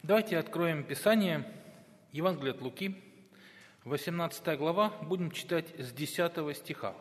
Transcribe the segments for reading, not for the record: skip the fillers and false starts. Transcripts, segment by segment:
Давайте откроем Писание, Евангелие от Луки, 18 глава, будем читать с 10 стиха.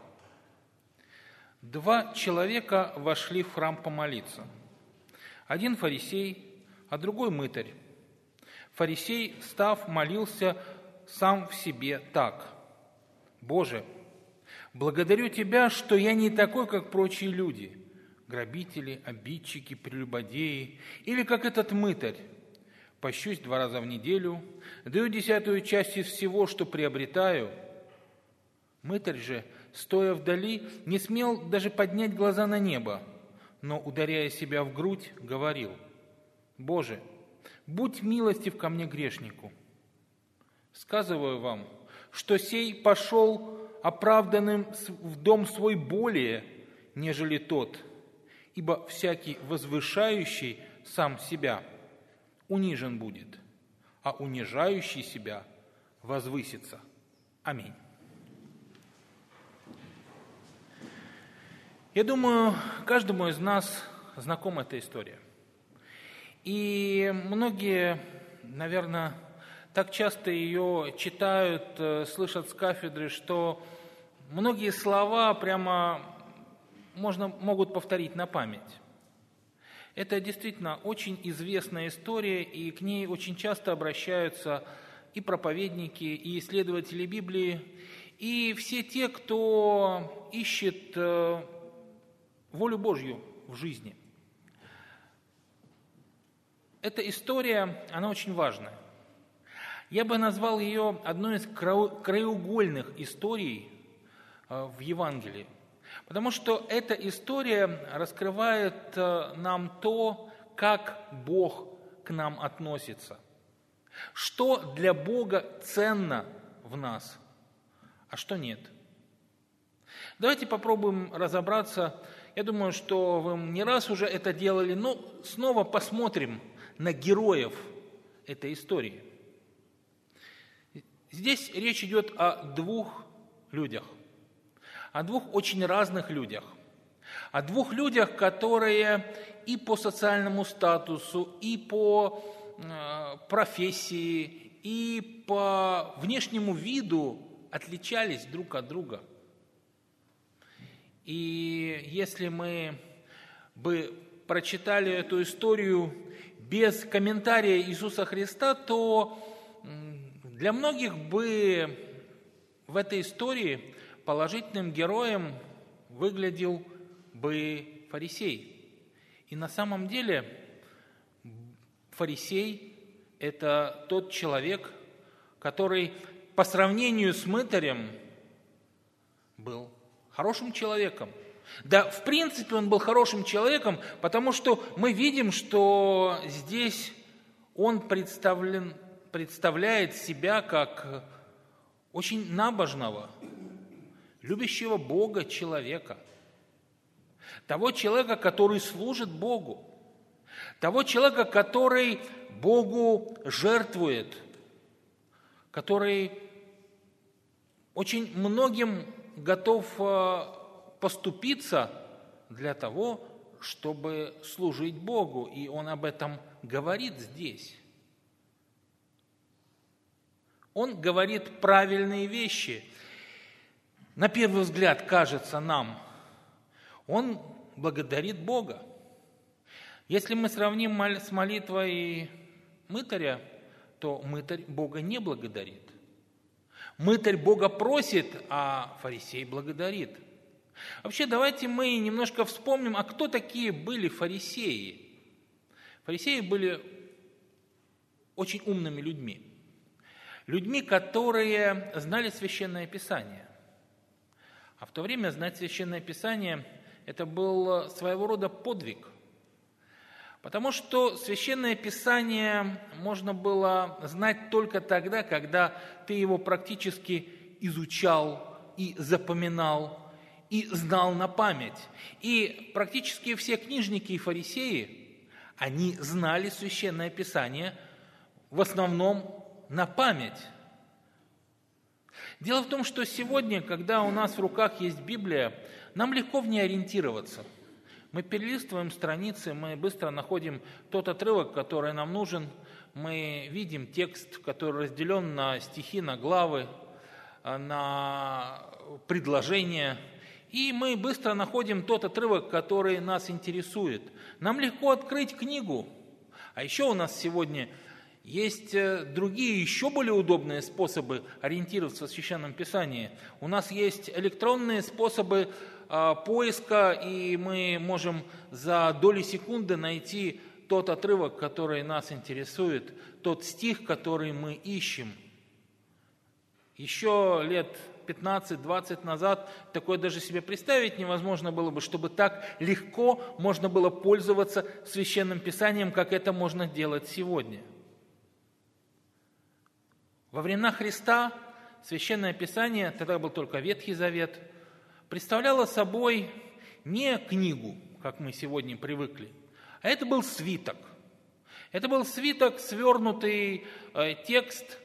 «Два человека вошли в храм помолиться. Один фарисей, а другой мытарь. Фарисей, став, молился сам в себе так: «Боже, благодарю Тебя, что я не такой, как прочие люди, грабители, обидчики, прелюбодеи, или как этот мытарь. Пощусь 2 раза в неделю, даю 10-ю часть из всего, что приобретаю». Мытарь же, стоя вдали, не смел даже поднять глаза на небо, но, ударяя себя в грудь, говорил: «Боже, будь милостив ко мне, грешнику». Сказываю вам, что сей пошел оправданным в дом свой более, нежели тот, ибо всякий возвышающий сам себя унижен будет, а унижающий себя возвысится. Аминь. Я думаю, каждому из нас знакома эта история. И многие, наверное, так часто ее читают, слышат с кафедры, что многие слова прямо могут повторить на память. Это действительно очень известная история, и к ней очень часто обращаются и проповедники, и исследователи Библии, и все те, кто ищет волю Божью в жизни. Эта история, она очень важная. Я бы назвал ее одной из краеугольных историй в Евангелии, потому что эта история раскрывает нам то, как Бог к нам относится, что для Бога ценно в нас, а что нет. Давайте попробуем разобраться. Я думаю, что вы не раз уже это делали, но снова посмотрим на героев этой истории. Здесь речь идет о 2 людях, о 2 очень разных людях, о 2 людях, которые и по социальному статусу, и по профессии, и по внешнему виду отличались друг от друга. И если мы бы прочитали эту историю без комментария Иисуса Христа, то для многих бы в этой истории положительным героем выглядел бы фарисей. И на самом деле фарисей – это тот человек, который по сравнению с мытарем был хорошим человеком. Да, в принципе, он был хорошим человеком, потому что мы видим, что здесь он представляет себя как очень набожного, любящего Бога человека, того человека, который служит Богу, того человека, который Богу жертвует, который очень многим готов поступиться для того, чтобы служить Богу. И он об этом говорит здесь. Он говорит правильные вещи. На первый взгляд кажется нам, он благодарит Бога. Если мы сравним с молитвой мытаря, то мытарь Бога не благодарит. Мытарь Бога просит, а фарисей благодарит. Вообще, давайте мы немножко вспомним, а кто такие были фарисеи? Фарисеи были очень умными людьми. Людьми, которые знали Священное Писание. А в то время знать Священное Писание – это был своего рода подвиг. Потому что Священное Писание можно было знать только тогда, когда ты его практически изучал и запоминал, и знал на память. И практически все книжники и фарисеи, они знали Священное Писание в основном на память. Дело в том, что сегодня, когда у нас в руках есть Библия, нам легко в ней ориентироваться. Мы перелистываем страницы, мы быстро находим тот отрывок, который нам нужен, мы видим текст, который разделен на стихи, на главы, на предложения, и мы быстро находим тот отрывок, который нас интересует. Нам легко открыть книгу, а еще у нас сегодня есть другие, еще более удобные способы ориентироваться в Священном Писании. У нас есть электронные способы поиска, и мы можем за доли секунды найти тот отрывок, который нас интересует, тот стих, который мы ищем. Еще лет 15-20 назад такое даже себе представить невозможно было бы, чтобы так легко можно было пользоваться Священным Писанием, как это можно делать сегодня. Во времена Христа Священное Писание, тогда был только Ветхий Завет, представляло собой не книгу, как мы сегодня привыкли, а это был свиток. Это был свиток, свернутый текст,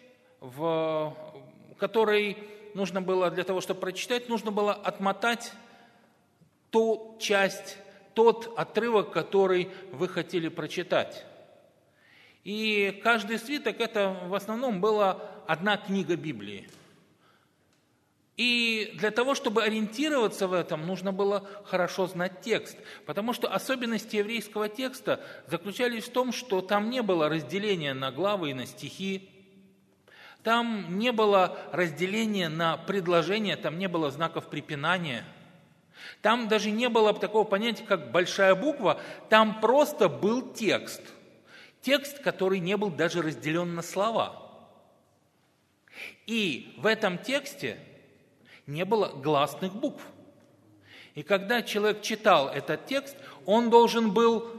который нужно было для того, чтобы прочитать, нужно было отмотать ту часть, тот отрывок, который вы хотели прочитать. И каждый свиток – это в основном была одна книга Библии. И для того, чтобы ориентироваться в этом, нужно было хорошо знать текст, потому что особенности еврейского текста заключались в том, что там не было разделения на главы и на стихи, там не было разделения на предложения, там не было знаков препинания, там даже не было такого понятия, как большая буква, там просто был текст, который не был даже разделен на слова. И в этом тексте не было гласных букв. И когда человек читал этот текст, он должен был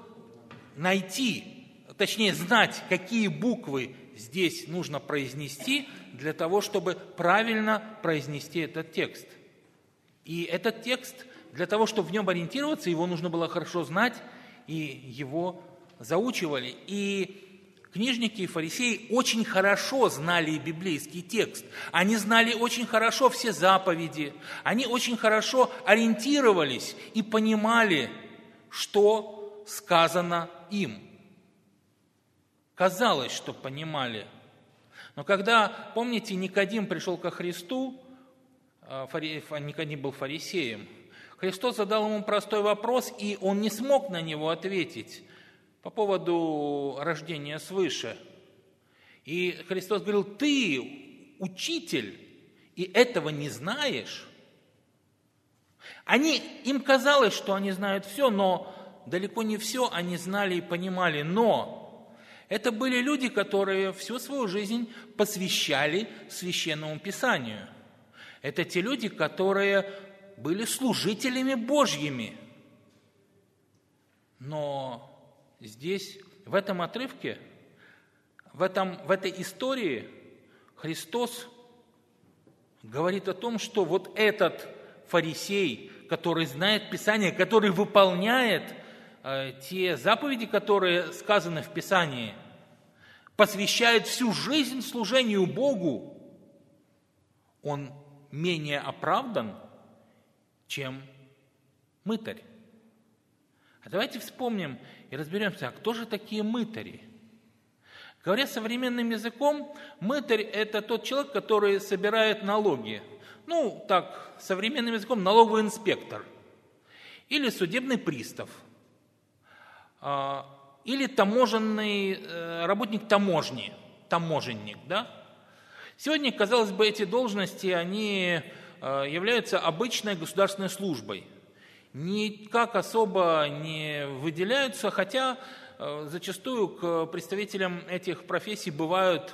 знать, какие буквы здесь нужно произнести для того, чтобы правильно произнести этот текст. И этот текст, для того, чтобы в нем ориентироваться, его нужно было хорошо знать, и его заучивали. И книжники и фарисеи очень хорошо знали библейский текст. Они знали очень хорошо все заповеди. Они очень хорошо ориентировались и понимали, что сказано им. Казалось, что понимали. Но когда, помните, Никодим пришел ко Христу, Никодим был фарисеем, Христос задал ему простой вопрос, и он не смог на него ответить по поводу рождения свыше. И Христос говорил: ты, учитель, и этого не знаешь? Им казалось, что они знают все, но далеко не все они знали и понимали. Но это были люди, которые всю свою жизнь посвящали Священному Писанию. Это те люди, которые были служителями Божьими. Но здесь, в этом отрывке, в этой истории Христос говорит о том, что вот этот фарисей, который знает Писание, который выполняет те заповеди, которые сказаны в Писании, посвящает всю жизнь служению Богу, он менее оправдан, чем мытарь. А давайте вспомним и разберемся, а кто же такие мытари? Говоря современным языком, мытарь – это тот человек, который собирает налоги. Современным языком налоговый инспектор или судебный пристав, или таможенный работник таможни, таможенник, да? Сегодня, казалось бы, эти должности, они являются обычной государственной службой. Никак особо не выделяются, хотя зачастую к представителям этих профессий бывают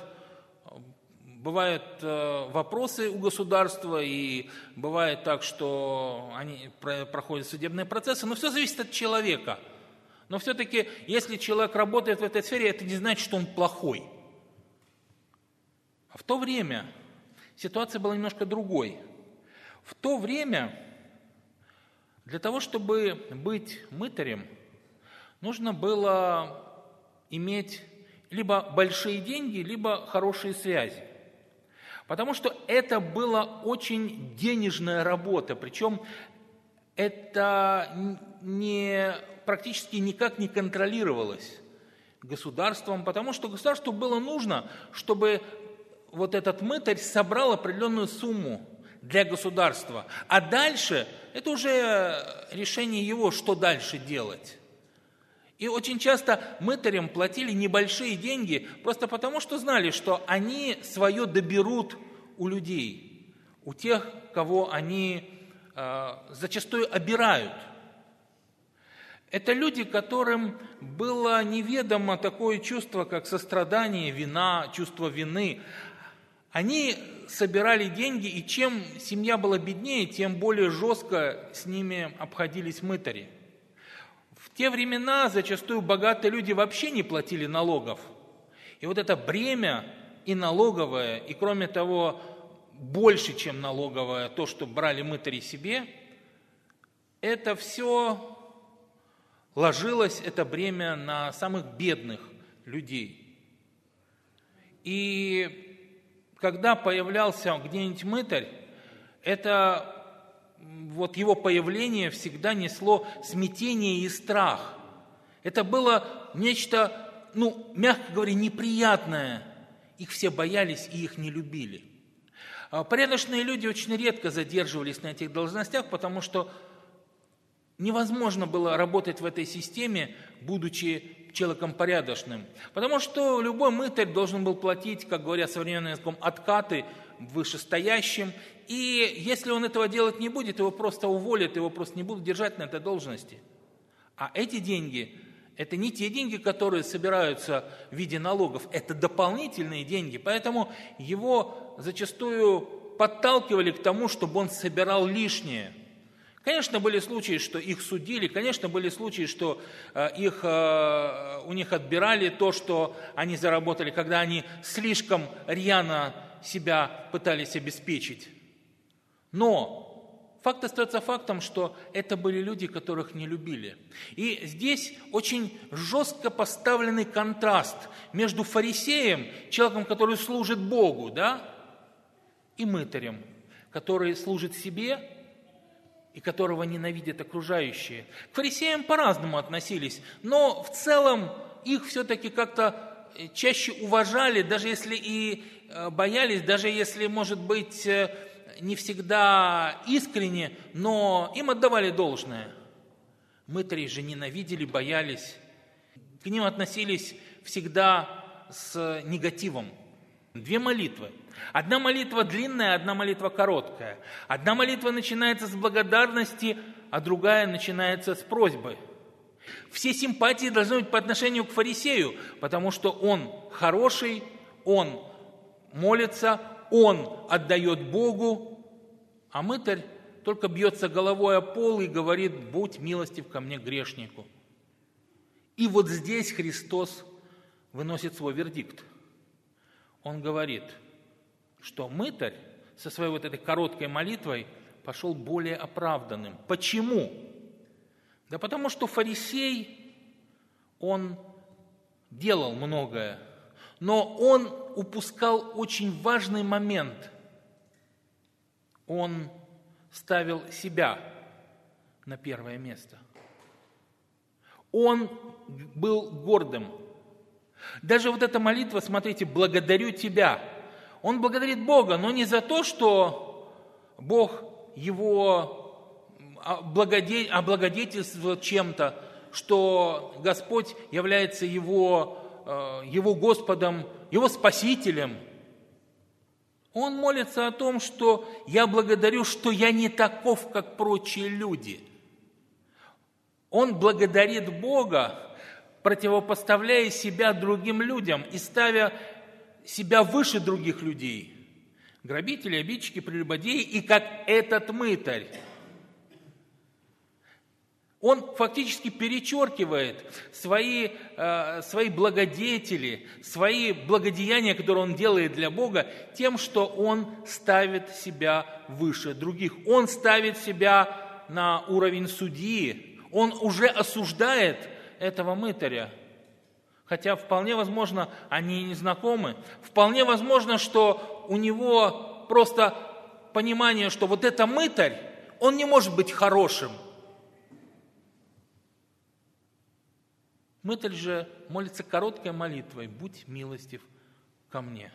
вопросы у государства, и бывает так, что они проходят судебные процессы, но все зависит от человека. Но все-таки, если человек работает в этой сфере, это не значит, что он плохой. А в то время ситуация была немножко другой. В то время для того, чтобы быть мытарем, нужно было иметь либо большие деньги, либо хорошие связи. Потому что это была очень денежная работа, причем это практически никак не контролировалось государством, потому что государству было нужно, чтобы вот этот мытарь собрал определенную сумму для государства. А дальше это уже решение его, что дальше делать. И очень часто мытарям платили небольшие деньги, просто потому что знали, что они свое доберут у людей, у тех, кого они зачастую обирают. Это люди, которым было неведомо такое чувство, как сострадание, вина, чувство вины. Они собирали деньги, и чем семья была беднее, тем более жестко с ними обходились мытари. В те времена зачастую богатые люди вообще не платили налогов. И вот это бремя и налоговое, и кроме того, больше, чем налоговое, то, что брали мытари себе, это все ложилось, это бремя, на самых бедных людей. И когда появлялся где-нибудь мытарь, это вот его появление всегда несло смятение и страх. Это было нечто, мягко говоря, неприятное. Их все боялись и их не любили. Порядочные люди очень редко задерживались на этих должностях, потому что невозможно было работать в этой системе, будучи человеком порядочным. Потому что любой мытарь должен был платить, как говорят современным языком, откаты вышестоящим. И если он этого делать не будет, его просто уволят, его просто не будут держать на этой должности. А эти деньги, это не те деньги, которые собираются в виде налогов, это дополнительные деньги. Поэтому его зачастую подталкивали к тому, чтобы он собирал лишнее. Конечно, были случаи, что их судили, конечно, были случаи, что у них отбирали то, что они заработали, когда они слишком рьяно себя пытались обеспечить. Но факт остается фактом, что это были люди, которых не любили. И здесь очень жестко поставленный контраст между фарисеем, человеком, который служит Богу, и мытарем, который служит себе и которого ненавидят окружающие. К фарисеям по-разному относились, но в целом их все-таки как-то чаще уважали, даже если и боялись, даже если, может быть, не всегда искренне, но им отдавали должное. Мытари же ненавидели, боялись. К ним относились всегда с негативом. 2 молитвы. Одна молитва длинная, одна молитва короткая. Одна молитва начинается с благодарности, а другая начинается с просьбы. Все симпатии должны быть по отношению к фарисею, потому что он хороший, он молится, он отдает Богу, а мытарь только бьется головой о пол и говорит: «Будь милостив ко мне, грешнику». И вот здесь Христос выносит свой вердикт. Он говорит, что мытарь со своей вот этой короткой молитвой пошел более оправданным. Почему? Да потому что фарисей, он делал многое, но он упускал очень важный момент. Он ставил себя на первое место. Он был гордым. Даже вот эта молитва, смотрите, «благодарю Тебя». Он благодарит Бога, но не за то, что Бог его облагодетельствовал чем-то, что Господь является его Господом, его Спасителем. Он молится о том, что «я благодарю, что я не таков, как прочие люди». Он благодарит Бога, противопоставляя себя другим людям и ставя себя выше других людей. Грабители, обидчики, прелюбодеи и как этот мытарь. Он фактически перечеркивает свои благодетели, свои благодеяния, которые он делает для Бога, тем, что он ставит себя выше других. Он ставит себя на уровень судьи. Он уже осуждает этого мытаря. Хотя вполне возможно, они не знакомы. Вполне возможно, что у него просто понимание, что вот это мытарь, он не может быть хорошим. Мытарь же молится короткой молитвой: «Будь милостив ко мне».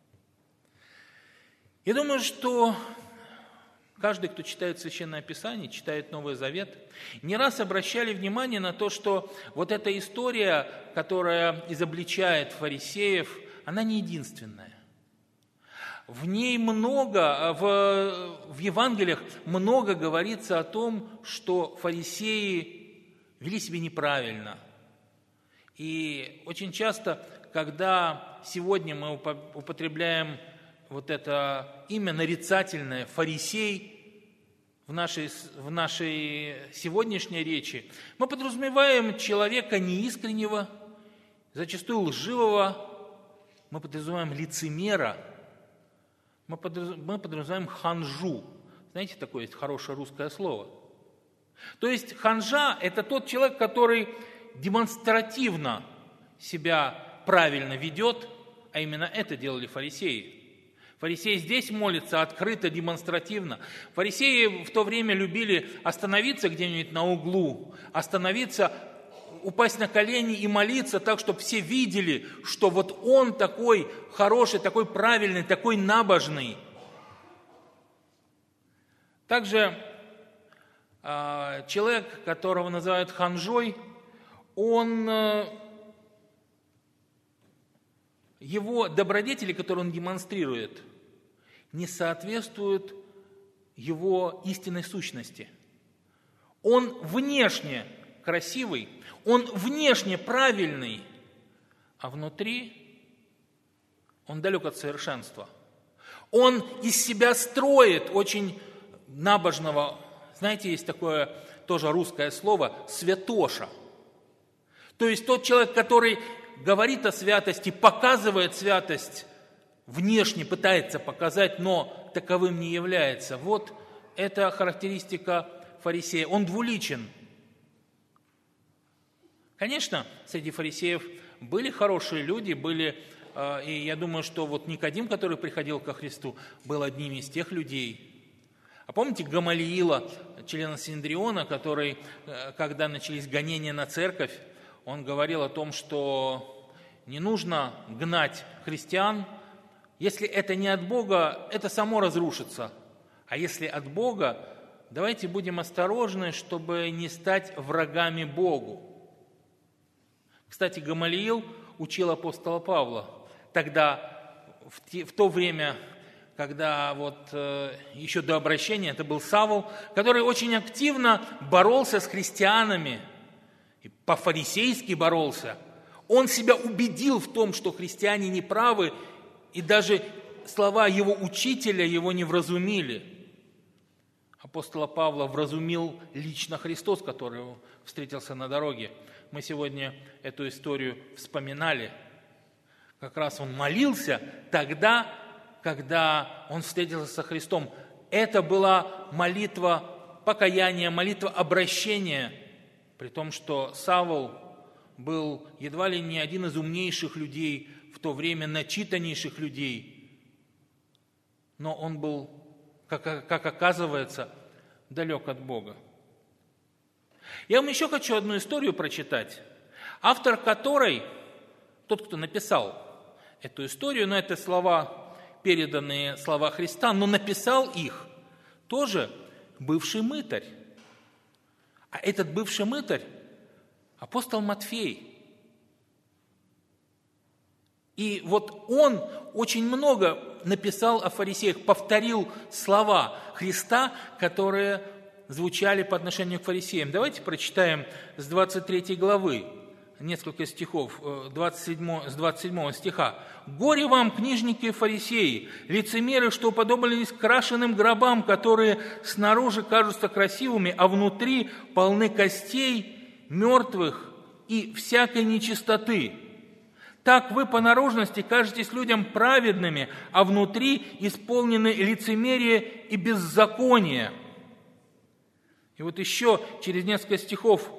Я думаю, что каждый, кто читает Священное Писание, читает Новый Завет, не раз обращали внимание на то, что вот эта история, которая изобличает фарисеев, она не единственная. В ней много, в Евангелиях много говорится о том, что фарисеи вели себя неправильно. И очень часто, когда сегодня мы употребляем вот это имя нарицательное «фарисей» в нашей сегодняшней речи, мы подразумеваем человека неискреннего, зачастую лживого, мы подразумеваем лицемера, мы подразумеваем ханжу. Знаете, такое есть хорошее русское слово. То есть ханжа – это тот человек, который демонстративно себя правильно ведет, а именно это делали фарисеи. Фарисеи здесь молятся открыто, демонстративно. Фарисеи в то время любили остановиться где-нибудь на углу, остановиться, упасть на колени и молиться так, чтобы все видели, что вот он такой хороший, такой правильный, такой набожный. Также человек, которого называют ханжой, его добродетели, которые он демонстрирует, не соответствуют его истинной сущности. Он внешне красивый, он внешне правильный, а внутри он далек от совершенства. Он из себя строит очень набожного, знаете, есть такое тоже русское слово «святоша». То есть тот человек, который говорит о святости, показывает святость, внешне пытается показать, но таковым не является. Вот это характеристика фарисея. Он двуличен. Конечно, среди фарисеев были хорошие люди, и я думаю, что вот Никодим, который приходил ко Христу, был одним из тех людей. А помните Гамалиила, члена Синедриона, который, когда начались гонения на церковь, он говорил о том, что не нужно гнать христиан. Если это не от Бога, это само разрушится. А если от Бога, давайте будем осторожны, чтобы не стать врагами Богу. Кстати, Гамалиил учил апостола Павла. Тогда, в то время, когда еще до обращения, это был Савл, который очень активно боролся с христианами, и по-фарисейски боролся. Он себя убедил в том, что христиане неправы, и даже слова его учителя его не вразумили. Апостола Павла вразумил лично Христос, который встретился на дороге. Мы сегодня эту историю вспоминали. Как раз он молился тогда, когда он встретился со Христом. Это была молитва покаяния, молитва обращения, при том, что Савл был едва ли не один из умнейших людей в то время, начитаннейших людей. Но он был, как оказывается, далек от Бога. Я вам еще хочу одну историю прочитать, автор которой, тот, кто написал эту историю, но это слова, переданные слова Христа, но написал их тоже бывший мытарь. А этот бывший мытарь – апостол Матфей. И вот он очень много написал о фарисеях, повторил слова Христа, которые звучали по отношению к фарисеям. Давайте прочитаем с 23 главы, несколько стихов, с 27 стиха. «Горе вам, книжники и фарисеи, лицемеры, что уподобились крашеным гробам, которые снаружи кажутся красивыми, а внутри полны костей мертвых и всякой нечистоты. Так вы по наружности кажетесь людям праведными, а внутри исполнены лицемерие и беззаконие». И вот еще через несколько стихов.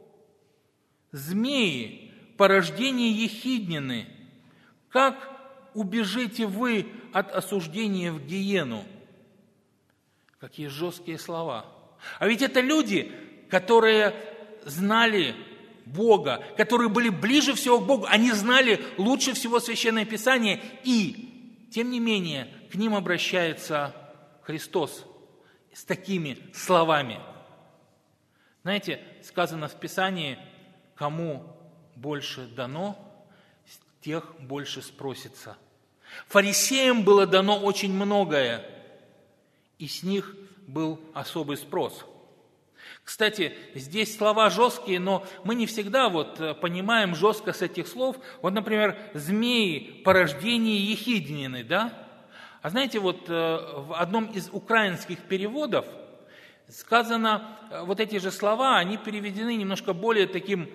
«Змеи, порождение ехиднины, как убежите вы от осуждения в гиену?» Какие жесткие слова. А ведь это люди, которые знали Бога, которые были ближе всего к Богу, они знали лучше всего Священное Писание, и, тем не менее, к ним обращается Христос с такими словами. Знаете, сказано в Писании, кому больше дано, с тех больше спросится. Фарисеям было дано очень многое, и с них был особый спрос. Кстати, здесь слова жесткие, но мы не всегда понимаем жестко с этих слов. Вот, например, змеи, порождение ехиднины, да? А знаете, в одном из украинских переводов сказано, эти же слова, они переведены немножко более таким,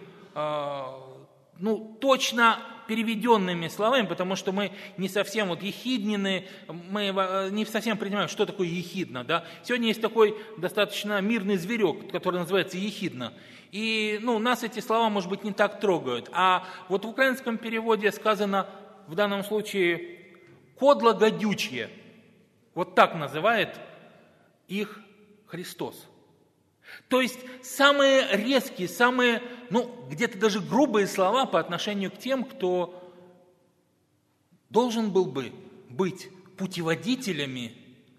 точно переведенными словами, потому что мы не совсем ехиднины, мы не совсем понимаем, что такое ехидна. Да? Сегодня есть такой достаточно мирный зверек, который называется ехидна. И нас эти слова, может быть, не так трогают. А в украинском переводе сказано в данном случае «кодло гадючье». Вот так называет их Христос. То есть самые резкие, самые, где-то даже грубые слова по отношению к тем, кто должен был бы быть путеводителями.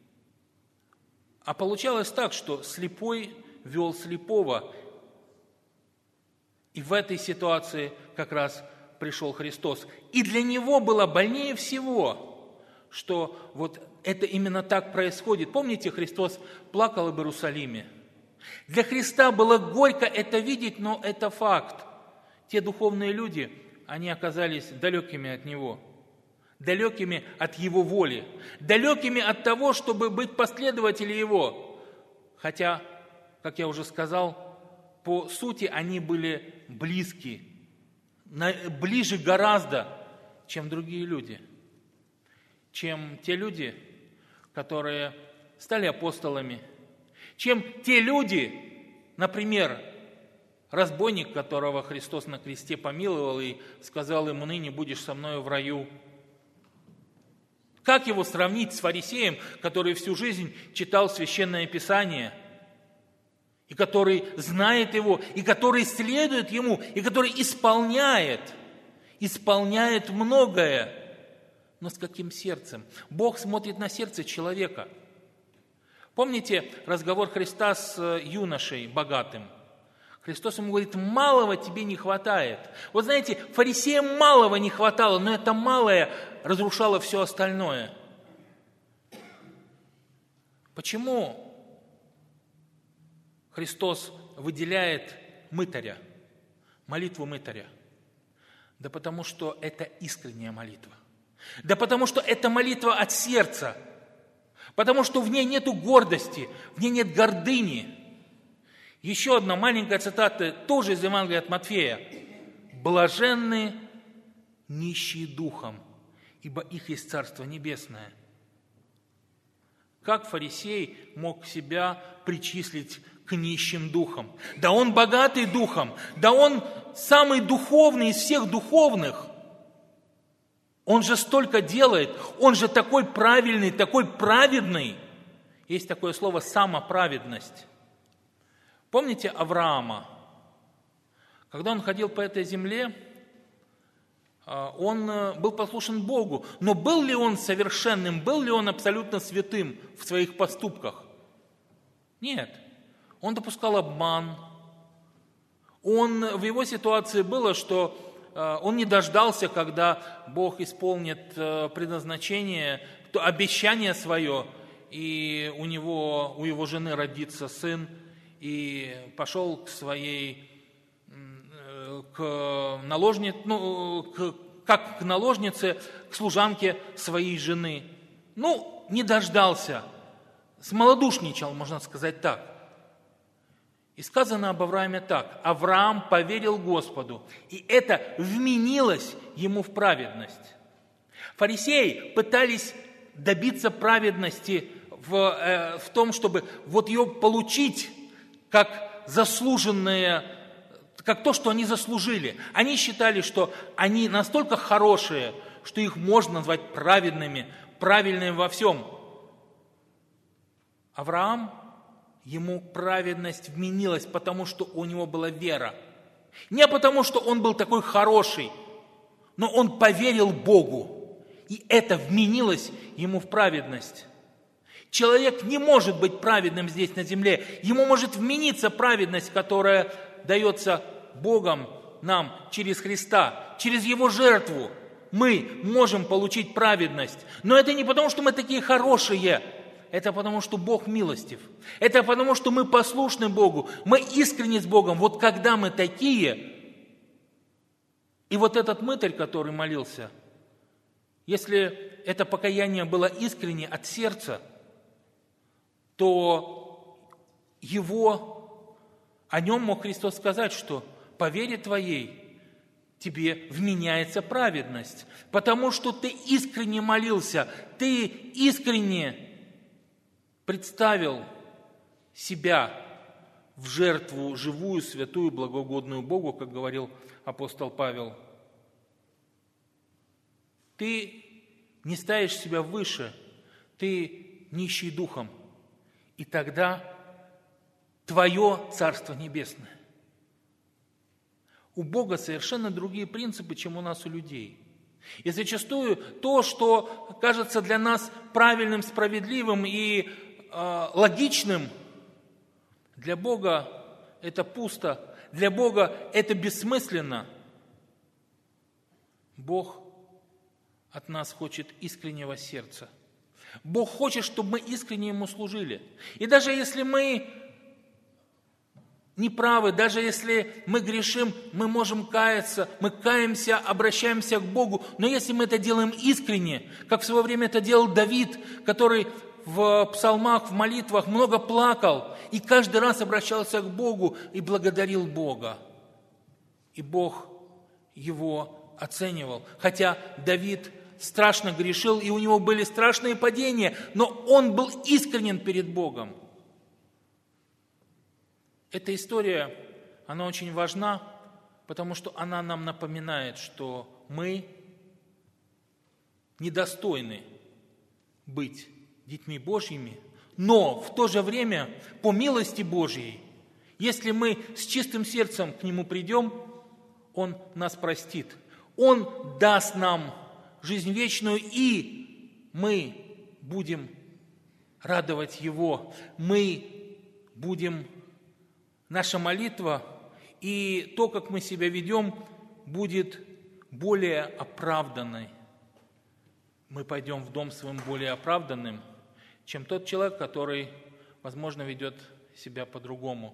А получалось так, что слепой вел слепого. И в этой ситуации как раз пришел Христос. И для него было больнее всего, что это именно так происходит. Помните, Христос плакал об Иерусалиме? Для Христа было горько это видеть, но это факт. Те духовные люди, они оказались далекими от Него, далекими от Его воли, далекими от того, чтобы быть последователями Его. Хотя, как я уже сказал, по сути они были близки, ближе гораздо, чем другие люди, чем те люди, которые стали апостолами, чем те люди, например, разбойник, которого Христос на кресте помиловал и сказал ему: «Ныне будешь со мною в раю». Как его сравнить с фарисеем, который всю жизнь читал Священное Писание, и который знает его, и который следует ему, и который исполняет многое, но с каким сердцем? Бог смотрит на сердце человека. Помните разговор Христа с юношей богатым? Христос ему говорит: малого тебе не хватает. Вот знаете, фарисеям малого не хватало, но это малое разрушало все остальное. Почему Христос выделяет мытаря, молитву мытаря? Да потому что это искренняя молитва. Да потому что это молитва от сердца. Потому что в ней нету гордости, в ней нет гордыни. Еще одна маленькая цитата, тоже из Евангелия от Матфея. «Блаженны нищие духом, ибо их есть Царство Небесное». Как фарисей мог себя причислить к нищим духам? Да он богатый духом, да он самый духовный из всех духовных. Он же столько делает, он же такой правильный, такой праведный. Есть такое слово «самоправедность». Помните Авраама? Когда он ходил по этой земле, он был послушен Богу. Но был ли он совершенным, был ли он абсолютно святым в своих поступках? Нет. Он допускал обман. В его ситуации было, что он не дождался, когда Бог исполнит предназначение, обещание свое, и у его жены родится сын, и пошел к наложнице, к служанке своей жены. Не дождался, смолодушничал, можно сказать так. И сказано об Аврааме так: Авраам поверил Господу, и это вменилось ему в праведность. Фарисеи пытались добиться праведности в том, чтобы ее получить как заслуженное, как то, что они заслужили. Они считали, что они настолько хорошие, что их можно назвать праведными, правильными во всем. Авраам, ему праведность вменилась, потому что у него была вера. Не потому, что он был такой хороший, но он поверил Богу, и это вменилось ему в праведность. Человек не может быть праведным здесь на земле. Ему может вмениться праведность, которая дается Богом нам через Христа, через Его жертву. Мы можем получить праведность. Но это не потому, что мы такие хорошие. Это потому, что Бог милостив. Это потому, что мы послушны Богу. Мы искренне с Богом. Вот когда мы такие, и вот этот мытарь, который молился, если это покаяние было искренне от сердца, то о нем мог Христос сказать, что по вере твоей тебе вменяется праведность, потому что ты искренне молился, ты искренне представил себя в жертву живую, святую, благоугодную Богу, как говорил апостол Павел. Ты не ставишь себя выше, ты нищий духом, и тогда твое Царство Небесное. У Бога совершенно другие принципы, чем у нас, у людей. И зачастую то, что кажется для нас правильным, справедливым и логичным, для Бога это пусто, для Бога это бессмысленно. Бог от нас хочет искреннего сердца. Бог хочет, чтобы мы искренне Ему служили. И даже если мы неправы, даже если мы грешим, мы можем каяться, мы каемся, обращаемся к Богу. Но если мы это делаем искренне, как в свое время это делал Давид, который в псалмах, в молитвах много плакал и каждый раз обращался к Богу и благодарил Бога. И Бог его оценивал. Хотя Давид страшно грешил, и у него были страшные падения, но он был искренен перед Богом. Эта история, она очень важна, потому что она нам напоминает, что мы недостойны быть детьми Божьими, но в то же время, по милости Божьей, если мы с чистым сердцем к Нему придем, Он нас простит. Он даст нам жизнь вечную, и мы будем радовать Его. Наша молитва и то, как мы себя ведем, будет более оправданной. Мы пойдем в дом своим более оправданным, чем тот человек, который, возможно, ведет себя по-другому.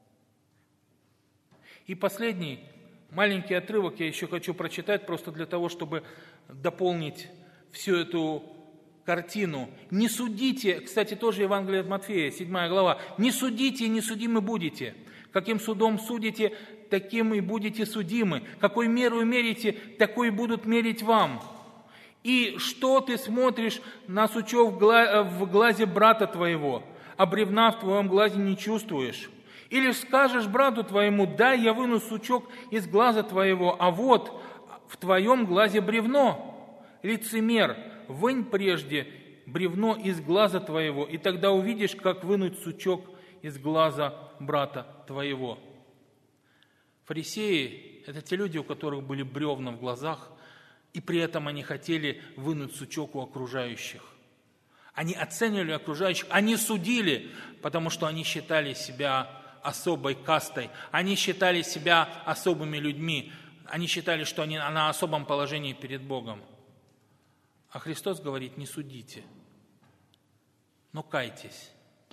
И последний маленький отрывок я еще хочу прочитать, просто для того, чтобы дополнить всю эту картину. «Не судите», кстати, тоже Евангелие от Матфея, 7 глава, «не судите, и не судимы будете. Каким судом судите, таким и будете судимы. Какой меру мерите, такой будут мерить вам. И что ты смотришь на сучок в глазе брата твоего, а бревна в твоем глазе не чувствуешь? Или скажешь брату твоему: дай, я выну сучок из глаза твоего, а вот в твоем глазе бревно? Лицемер, вынь прежде бревно из глаза твоего, и тогда увидишь, как вынуть сучок из глаза брата твоего». Фарисеи – это те люди, у которых были бревна в глазах, и при этом они хотели вынуть сучок у окружающих. Они оценивали окружающих, они судили, потому что они считали себя особой кастой, они считали себя особыми людьми, они считали, что они на особом положении перед Богом. А Христос говорит: не судите, но кайтесь.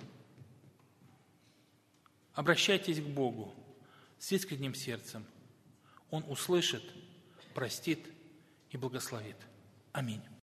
Обращайтесь к Богу с искренним сердцем. Он услышит, простит и благословит. Аминь.